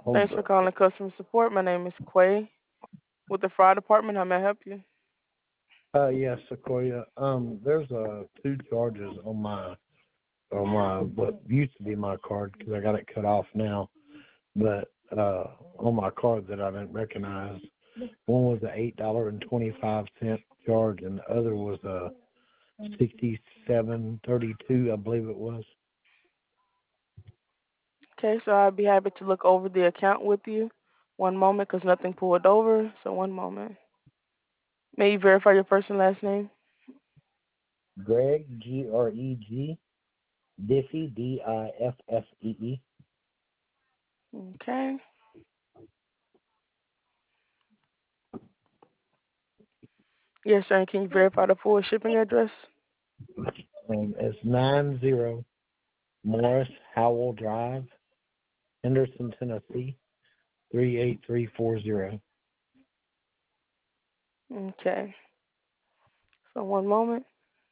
Thanks Hold for up. calling customer support. My name is Quay with the fraud department. How may I help you? Yes, Sequoia. There's two charges on my what used to be my card because I got it cut off now. But on my card that I didn't recognize, one was a $8.25 charge, and the other was a 67.32, I believe it was. Okay, so I'll be happy to look over the account with you. One moment, because nothing pulled over. So one moment. May you verify your first and last name? Greg, Greg, Diffie, Diffee. Okay. Yes, sir. And can you verify the full shipping address? It's 90 Morris Howell Drive, Henderson, Tennessee, 38340. Okay. So one moment.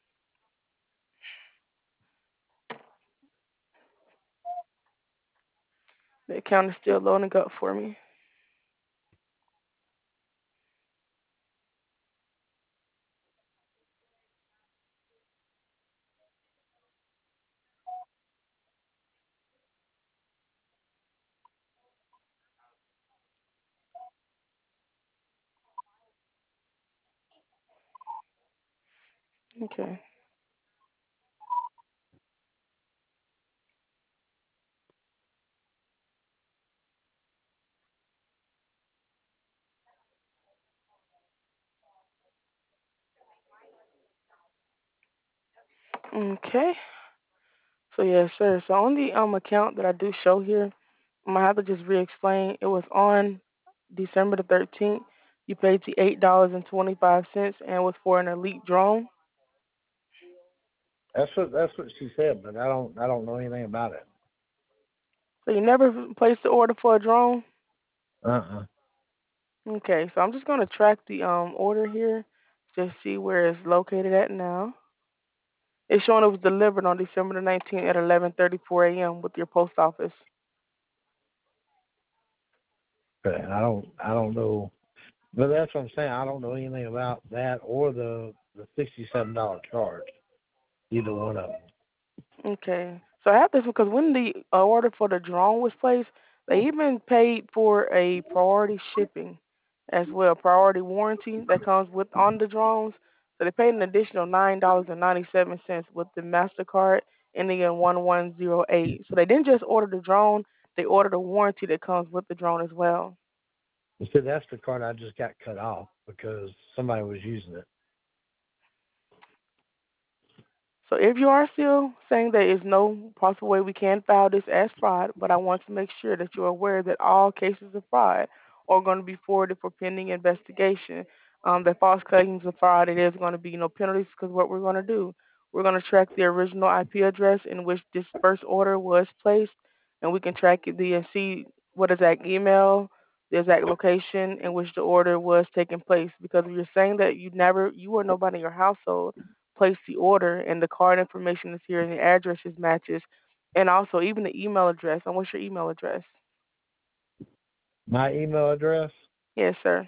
The account is still loading up for me. Okay. Okay. So yes, sir. So on the account that I do show here, I'm gonna have to just re-explain. It was on December the 13th. You paid the $8.25, and it was for an elite drone. That's what she said, but I don't know anything about it. So you never placed the order for a drone. Uh-uh. Okay. So I'm just gonna track the order here, just see where it's located at now. It's showing it was delivered on December the 19th at 11:34 a.m. with your post office. But I don't know. But that's what I'm saying. I don't know anything about that or the $67 charge. Either one of them. Okay. So I have this because when the order for the drone was placed, they even paid for a priority shipping as well, priority warranty that comes with on the drones. So they paid an additional $9.97 with the Mastercard ending in 1108. So they didn't just order the drone; they ordered a warranty that comes with the drone as well. You see, that's the card I just got cut off because somebody was using it. So if you are still saying there is no possible way we can file this as fraud, but I want to make sure that you're aware that all cases of fraud are going to be forwarded for pending investigation. The false claims of fraud, it is going to be penalties because what we're going to do, we're going to track the original IP address in which this first order was placed, and we can track and see what exact email, the exact location in which the order was taking place. Because if you're saying that you or nobody in your household place the order and the card information is here and the addresses matches and also even the email address. And what's your email address? My email address, Yes, sir.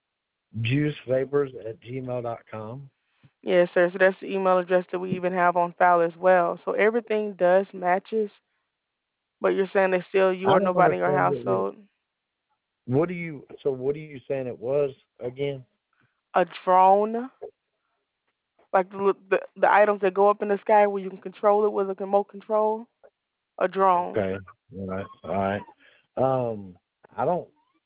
juicevapors@gmail.com. Yes, sir. So that's the email address that we even have on file as well. So everything does matches, but you're saying that still you I or don't nobody in your understand it. household. What are you saying it was again? A drone, like the items that go up in the sky where you can control it with a remote control. A drone. Okay. All right. All right. Um, I don't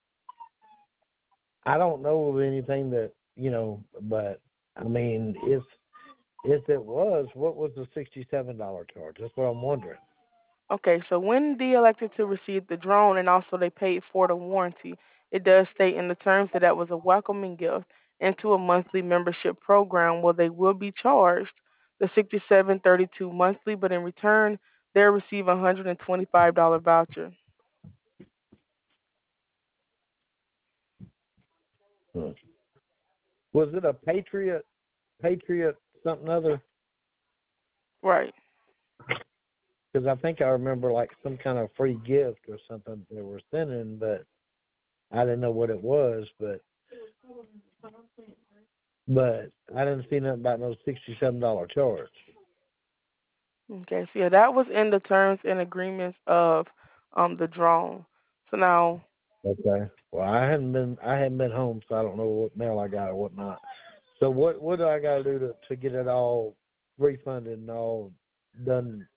I don't know of anything that but I mean, if it was, what was the $67 charge? That's what I'm wondering. Okay, so when they elected to receive the drone and also they paid for the warranty, it does state in the terms that that was a welcoming gift into a monthly membership program where they will be charged the 67.32 monthly, but in return they'll receive a $125 voucher. Hmm. Was it a Patriot something other? Right. because I think I remember like some kind of free gift or something they were sending, but I didn't know what it was. But I didn't see nothing about no $67 charge. Okay, so yeah, that was in the terms and agreements of the drone. So now, Okay. Well, I hadn't been home, so I don't know what mail I got or whatnot. So what do I got to do to get it all refunded and all done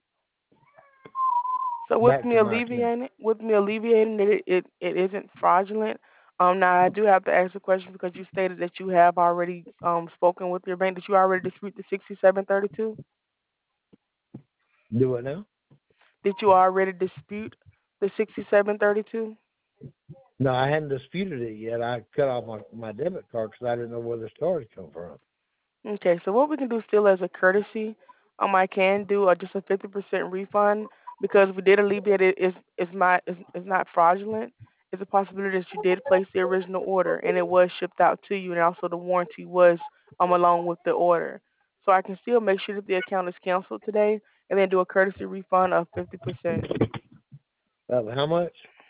so back to my account? with me alleviating that it isn't fraudulent. Now I do have to ask a question because you stated that you have already spoken with your bank. Did you already dispute the 6732? Do it now? Did you already dispute the 6732? No, I hadn't disputed it yet. I cut off my debit card because I didn't know where the charge come from. Okay, so what we can do still as a courtesy, I can do just a 50% refund because we did alleviate it. Is not fraudulent. It's a possibility that you did place the original order and it was shipped out to you, and also the warranty was along with the order. So I can still make sure that the account is canceled today, and then do a courtesy refund of 50%. How much?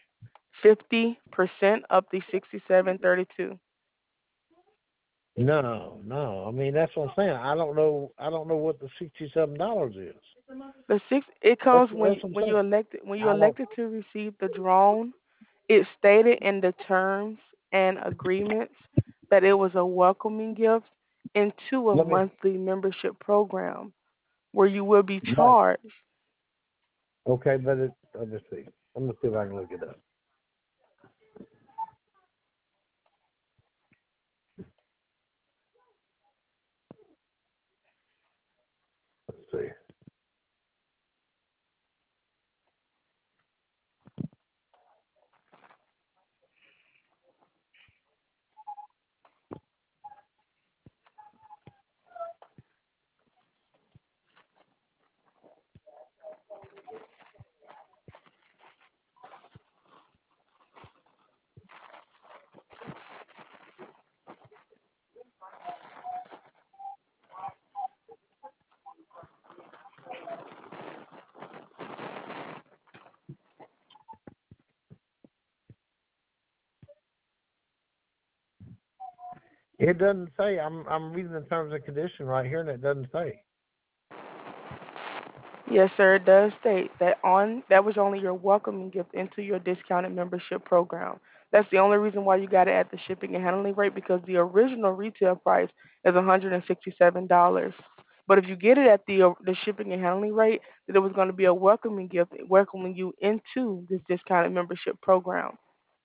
50% of the 6732. No, no. I mean that's what I'm saying. I don't know. I don't know what the $67 is. It That's comes that's what I'm saying. when you I don't. elected to receive the drone. It stated in the terms and agreements that it was a welcoming gift into a Let me. monthly membership program where you will be Right. charged. Okay, but let me see. I'm gonna see if I can look it up. Let's see. It doesn't say. I'm reading the terms and condition right here, and it doesn't say. Yes, sir. It does state that that was only your welcoming gift into your discounted membership program. That's the only reason why you got it at the shipping and handling rate because the original retail price is $167. But if you get it at the shipping and handling rate, then it was going to be a welcoming gift, welcoming you into this discounted membership program.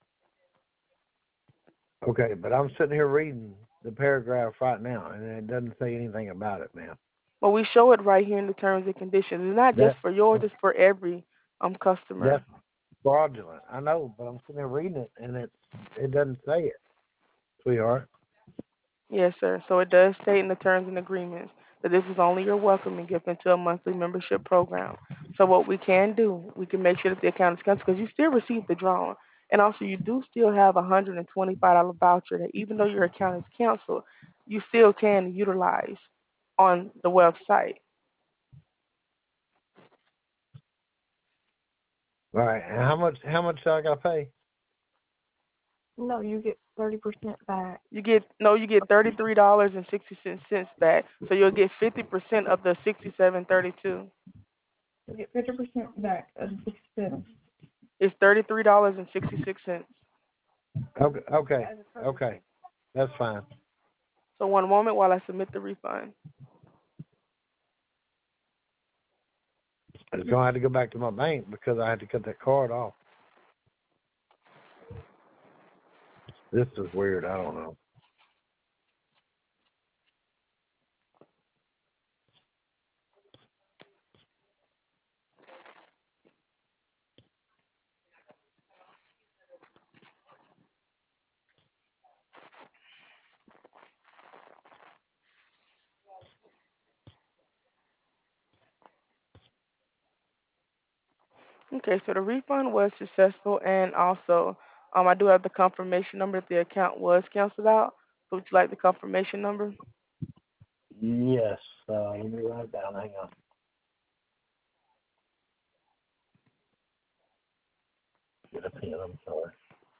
Okay, but I'm sitting here reading the paragraph right now, and it doesn't say anything about it, man. But we show it right here in the terms and conditions. It's not just That for yours; it's for every customer. that's fraudulent. I know, but I'm sitting there reading it, and it doesn't say it, sweetheart. Yes, sir. So it does state in the terms and agreements that this is only your welcoming gift into a monthly membership program. So what we can do, we can make sure that the account is canceled because you still receive the drawing. And also you do still have a $125 voucher that even though your account is canceled, you still can utilize on the website. All right, and how much do I gotta pay? No, you get 30% back. You get $33.66 back. So you'll get 50% of the 6732. You get 50% back of the 67. It's $33.66. Okay, okay, okay, that's fine. So one moment while I submit the refund. It's gonna have to go back to my bank because I had to cut that card off. This is weird. I don't know. Okay, so the refund was successful, and also, I do have the confirmation number that the account was canceled out. So would you like the confirmation number? Yes. Let me write it down. Hang on. get a pen. I'm sorry.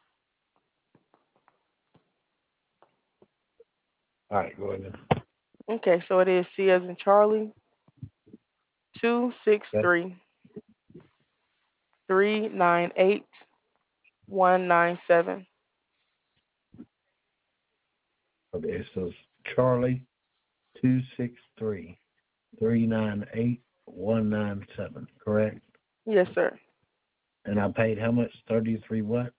All right, go ahead. Okay, so it is C as in Charlie, two six Okay. three 398 197. Okay, so it's Charlie 263-398-197, correct? Yes, sir. And I paid how much? 33 what?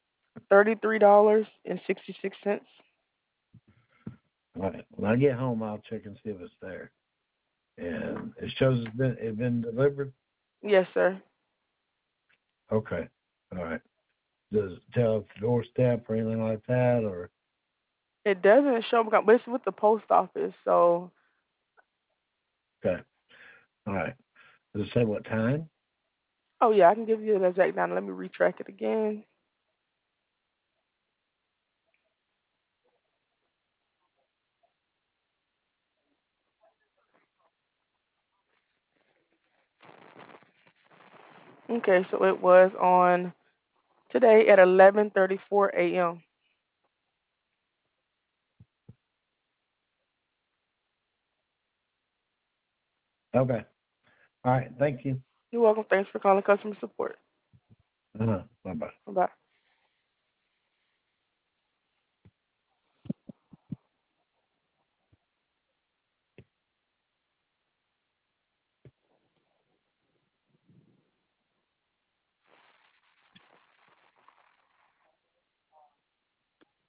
$33.66. All right. When I get home, I'll check and see if it's there. And it shows it's been delivered. Yes, sir. Okay. All right. Does it tell if the doorstep or anything like that, or It doesn't show, but it's with the post office. So, okay? All right. Does it say what time? oh yeah, I can give you the exact time. Let me retrack it again. Okay, so it was on today at 11:34 a.m. Okay. All right. Thank you. You're welcome. Thanks for calling customer support. Bye bye. Bye.